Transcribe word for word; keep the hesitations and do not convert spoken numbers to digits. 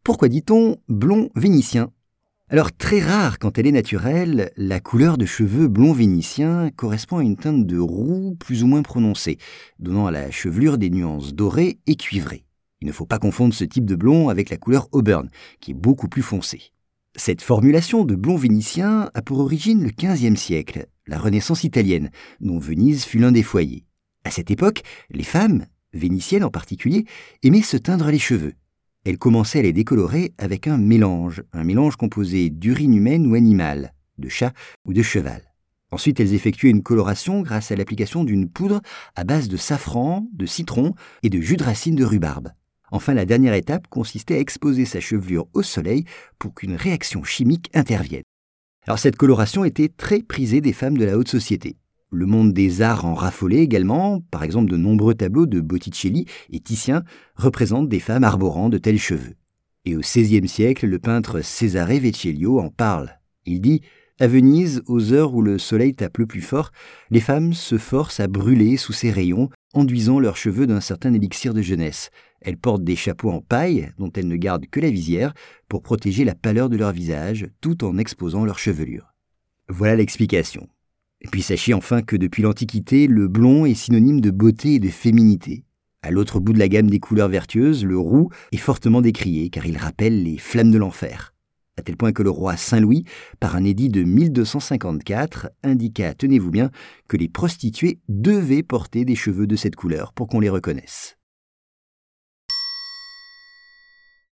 Pourquoi dit-on blond vénitien ? Alors très rare quand elle est naturelle, la couleur de cheveux blond vénitien correspond à une teinte de roux plus ou moins prononcée, donnant à la chevelure des nuances dorées et cuivrées. Il ne faut pas confondre ce type de blond avec la couleur auburn, qui est beaucoup plus foncée. Cette formulation de blond vénitien a pour origine le quinzième siècle, la Renaissance italienne, dont Venise fut l'un des foyers. À cette époque, les femmes, vénitiennes en particulier, aimaient se teindre les cheveux. Elles commençaient à les décolorer avec un mélange, un mélange composé d'urine humaine ou animale, de chat ou de cheval. Ensuite, elles effectuaient une coloration grâce à l'application d'une poudre à base de safran, de citron et de jus de racine de rhubarbe. Enfin, la dernière étape consistait à exposer sa chevelure au soleil pour qu'une réaction chimique intervienne. Alors cette coloration était très prisée des femmes de la haute société. Le monde des arts en raffolait également, par exemple de nombreux tableaux de Botticelli et Titien représentent des femmes arborant de tels cheveux. Et au seizième siècle, le peintre Cesare Vecellio en parle. Il dit « À Venise, aux heures où le soleil tape le plus fort, les femmes se forcent à brûler sous ses rayons, enduisant leurs cheveux d'un certain élixir de jeunesse. Elles portent des chapeaux en paille, dont elles ne gardent que la visière, pour protéger la pâleur de leur visage, tout en exposant leur chevelure. » Voilà l'explication. Et puis sachez enfin que depuis l'Antiquité, le blond est synonyme de beauté et de féminité. À l'autre bout de la gamme des couleurs vertueuses, le roux est fortement décrié car il rappelle les flammes de l'enfer. À tel point que le roi Saint-Louis, par un édit de mille deux cent cinquante-quatre, indiqua, tenez-vous bien, que les prostituées devaient porter des cheveux de cette couleur pour qu'on les reconnaisse.